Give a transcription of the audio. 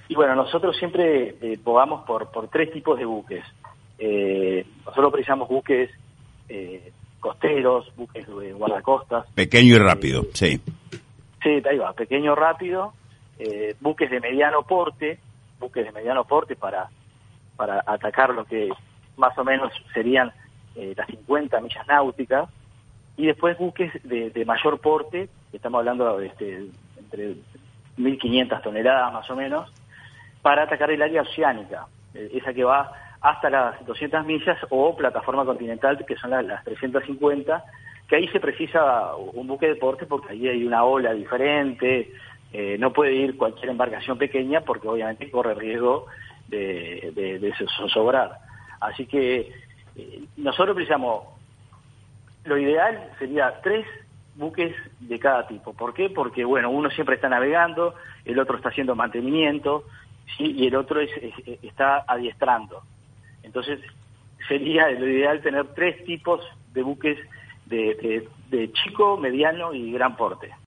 Y bueno, nosotros siempre bogamos por tres tipos de buques. Nosotros precisamos buques costeros, buques de guardacostas. Pequeño y rápido, sí. Sí, ahí va, pequeño, rápido, buques de mediano porte para atacar lo que más o menos serían las 50 millas náuticas, y después buques de mayor porte, estamos hablando de entre 1.500 toneladas más o menos, para atacar el área oceánica, esa que va hasta las 200 millas, o plataforma continental, que son las 350, que ahí se precisa un buque de porte porque ahí hay una ola diferente, no puede ir cualquier embarcación pequeña porque obviamente corre riesgo de zozobrar. Así que nosotros precisamos, lo ideal sería 3 buques de cada tipo. ¿Por qué? Porque bueno, uno siempre está navegando, el otro está haciendo mantenimiento, ¿sí? Y el otro está adiestrando. Entonces sería lo ideal tener 3 tipos de buques de chico, mediano y gran porte.